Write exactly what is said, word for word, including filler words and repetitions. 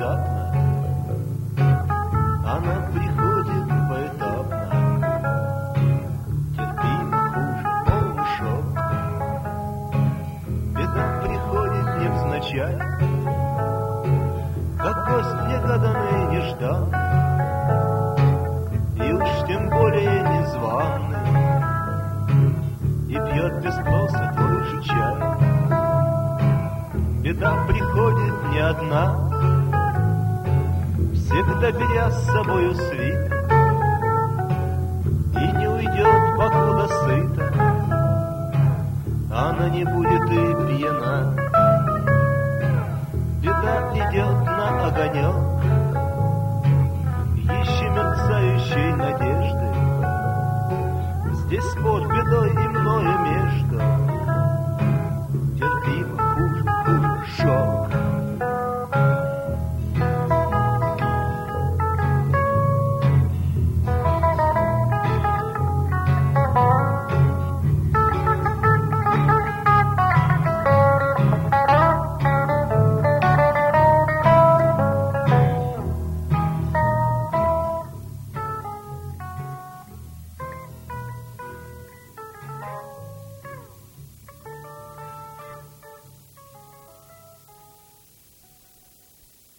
внезапно, она приходит поэтапно. Терпимо хуже полный шок. Беда приходит невзначай, как гость негаданный, нежданный, и уж тем более незваный, и пьет без спроса твой же чай. Беда приходит не одна, всегда беря с собою свиту, и не уйдет, покуда сыта, она не будет и пьяна. Беда идет на огонек еще мерцающей надежды. Здесь спор бедой